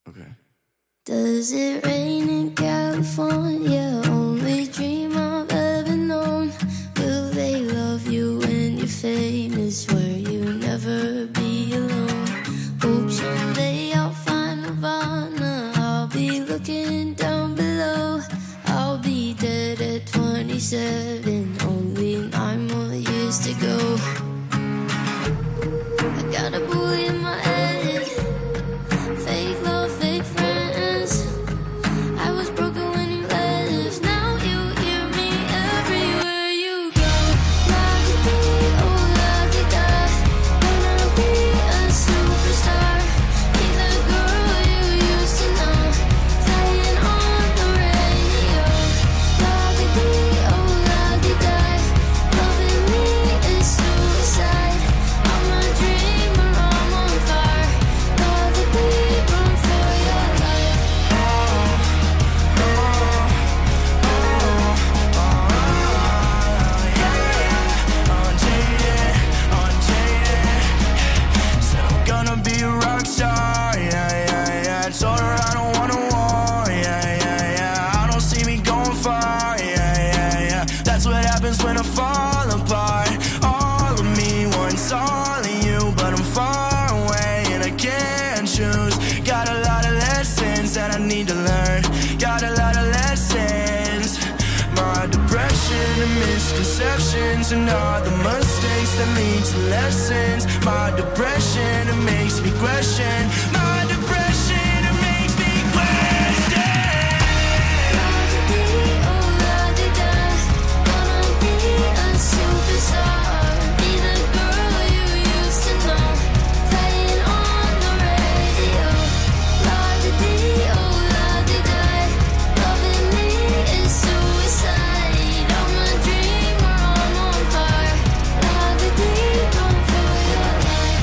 Okay. Does it rain in California? Only dream I've ever known. Will they love you when you're famous, where you never be alone? Hope someday I'll find Nirvana. I'll be looking down below. I'll be dead at 27, only 9 more years to go. I got a bully in my head, fake love, fake friends. I was broken when you left, now you hear me everywhere you go. La-di-dee, oh la-di-da, gonna be a superstar. Be the girl you used to know, playing on the radio. La-di-dee, oh la-di-da, loving me is suicide. I'm a dreamer, I'm on fire. La-di-dee, run for your life. I'm gonna be a rock star, yeah. Told her I don't want a war, yeah. I don't see me going far, yeah. That's what happens when I fall apart. All of me wants all of you, but I'm far away and I can't choose. Got a lot of lessons that I need to learn. Got a lot of lessons. My depression and misconceptions and all the mistakes that lead to lessons. My depression, it makes me question. My depression, it makes me question. La-di-dee, oh la-di-da, gonna be a superstar. Be the girl you used to know, playing on the radio. La-di-dee, oh la-di-da, loving me is suicide. I'm a dreamer, I'm on fire. La-di-dee, run for your life.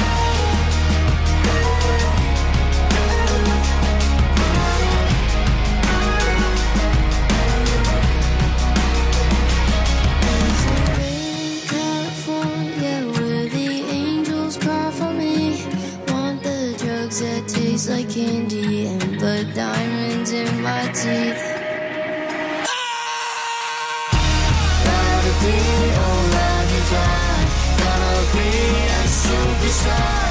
There's a rain in California where the angels cry for me. Want the drugs that taste like candy and the diamonds in my teeth. La-di-dee, oh la-di-da, gonna be a superstar.